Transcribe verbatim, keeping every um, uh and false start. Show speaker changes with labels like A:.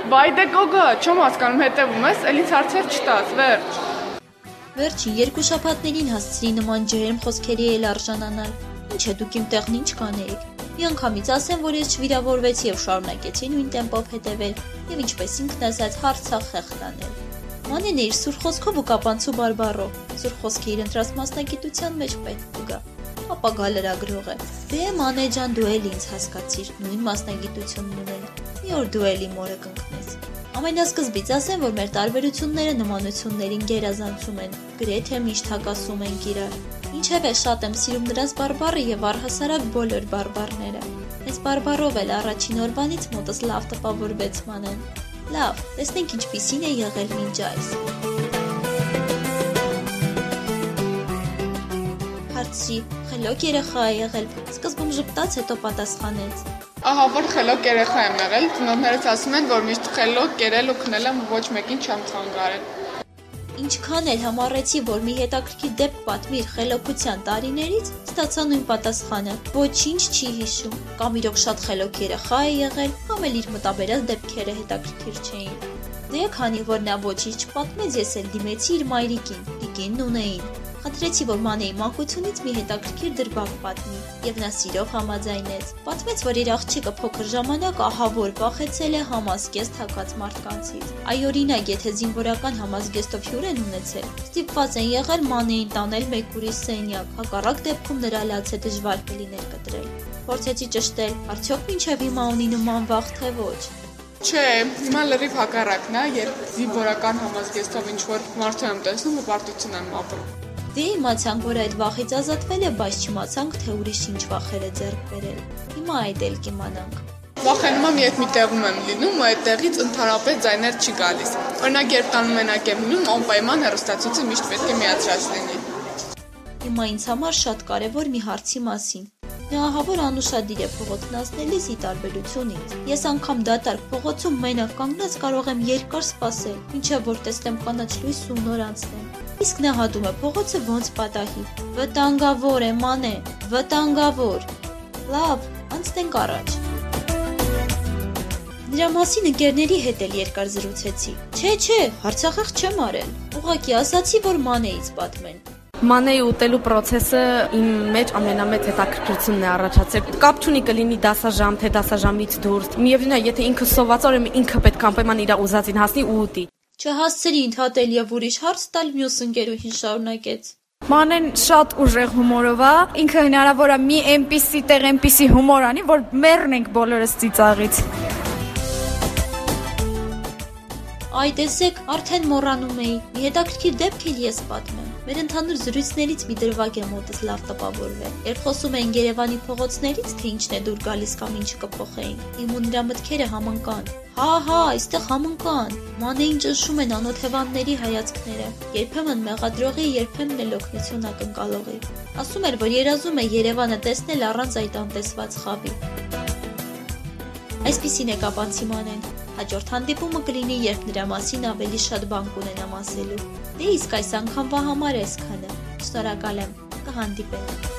A: Վայ դե գոգա, չեմ հասկանում, հետևում ես, էլ ինձ հարցեր չտաս, վերջ։
B: Վերջին երկու շաբաթներին հասցրի նման ջերմ խոսքերի էլ արժանանալ։ Ինչ է դուք իմ տեղն ինչ կանեիք։ Միանգամից ասեմ, որ ես չվիրավորվեցի եւ շարունակեցի նույն տեմպով հետևել եւ ինչպես ինքն ասաց հարցախ խեղդ անել։ Մանեն իր սուր խոսքով ու կապանցու բարբառով, սուր խոսքը իր ընտրած մասնագիտության մեջ պետք կգա։ Ապա լրագրող է։ Դե Մանե ջան, դու էլ ինձ հասկացիր, նույն մասնագիտությունն ունենք։ Մի օր դու էլի մորը կընկնես։ Ամենասկզբից ասեմ, որ մեր տարբերությունները նմանություններին գերազանցում են, գրեթե միշտ հակասում ենք իրար։ Ինչևէ շատ եմ սիրում նրանց բարբառը եւ առհասարակ բոլոր բարբառները։ Այս բարբառով էլ առաջին օրվանից մոտս լավ տպավորվեց Մանեն։ Լավ, տեսնենք ինչպիսին է եղել մինչ այս։ Հարցրի, խելոք երեխա է եղել, սկզբում ժպտաց, հետո պատասխանեց։
A: Ահա որ խելոք երեխա եմ եղել, ծնողներս ասում են, որ միշտ խելոք կերել ու քնել եմ ու ոչ մեկին չեմ խանգարել։
B: Ինչքան էլ համառեցի, որ մի հետաքրքիր դեպք պատմիր խելոքության տարիներից, ստացա նույն պատասխանը. ոչինչ չի հիշում, կամ իրոք շատ խելոք երեխա է եղել, կամ էլ իր մտաբերած դեպքերը հետաքրքիր չէին։ Դե քանի որ նա ոչինչ չպատմեց, ես էլ դիմեցի իր մայրիկին, տիկին Նունեին։ Խնդրեցի, որ Մանեի մանկությունից մի հետաքրքիր դրվագ պատմի, եւ նա սիրով համաձայնեց։ Պատմեց, որ իր աղջիկը փոքր ժամանակ ահավոր վախեցել է համազգեստ հակած մարդկանցից։ Այ օրինակ, եթե զինվորական համազգեստով հյուր են ունեցել, ստիպված են եղել Մանեին տանել մեկ ուրիշ սենյակ, հակառակ դեպքում նրա լացը դժվար կլիներ կտրել։ Փորձեցի ճշտել, արդյոք մինչև հիմա ունի նման վախ, թե ոչ։
A: Չէ, հիմա լրիվ հակառակն է, երբ զինվորական համազգեստով ինչ-որ մարդու եմ տեսնում ու պարտություն եմ ապրում։
B: Դե իմացանք, որ այդ վախից ազատվել է, բայց չիմացանք, թե ուրիշ ինչ վախեր է ձեռք բերել։ Հիմա այդ էլ կիմանանք։
A: Վախենում եմ, երբ մի տեղում եմ լինում ու այդ տեղից ընդհանրապես ձայներ չի գալիս։ Օրինակ, երբ տան մենակ եմ լինում, անպայման հեռուստացույցը միշտ պետք է միացրած լինի։
B: Հիմա ինձ համար շատ կարևոր մի հարցի մասին։ Նա ահավոր անուշադիր է փողոցն անցնելիս ի տարբերություն ինձ։ Ես անգամ դատարկ փողոցում մենակ կանգնած կարող եմ երկար սպասել, մինչև որ տեսնեմ կանաչ լույս ու նոր անցնեմ։ Իսկ նա հատում է փողոցը ոնց պատահի։ Վտանգավոր է, Մանե, վտանգավոր։ Լավ, անցնենք առաջ։ Նրա մասին ընկերների հետ էլ երկար զրուցեցի։ Չէ, չէ, հարցախախ չեմ արել։ Ուղղակի ասացի, որ Մանեից պատմեն։
C: Մանեի ուտելու process-ը իմ մեջ ամենամեծ հետաքրքրությունն է առաջացել։ Կապ չունի կլինի դասաժամ, թե դասաժամից դուրս։ Միևնույն է, եթե ինքը սոված է, ինքը պետք է անպայման իր ուզածին հասնի ու ուտի։
B: Չհասցրի ընդհատել եւ ուրիշ հարց տալ, մյուս ընկերուհին շարունակեց։
D: Մանեն շատ ուժեղ հումորով է, ինքը հնարավոր է մի այնպիսի տեղ այնպիսի հումոր անի, որ մեռնենք բոլորս ծիծաղից։
B: Այ տեսեք, արդեն մոռանում էի։ Մի հետաքրքիր դեպք էլ ես պատմեմ։ Մեր ընդհանուր զրույցներից մի դրվագ է մոտս լավ տպավորվել։ Երբ խոսում էին Երևանի փողոցներից, թե ինչն է դուր գալիս կամ ինչը կփոխեին, իմ ու նրա մտքերը համընկան։ Հա, հա, այստեղ համընկան։ Մանեին ճնշում են անօթևանների հայացքները։ Երբեմն մեղադրողի, երբեմն էլ օգնություն ակնկալողի։ Ասում էր, որ երազում է Երևանը տեսնել առանց այդ անտեսված խավի։ Այսպիսին է կապանցի Մանեն։ Հաջորդ հանդիպումը կլինի, երբ նրա մասին ավելի շատ բան կունենամ ասելու։ Դե իսկ այս անգամվա համար էսքանը։ Շնորհակալ եմ։ Կհանդիպենք։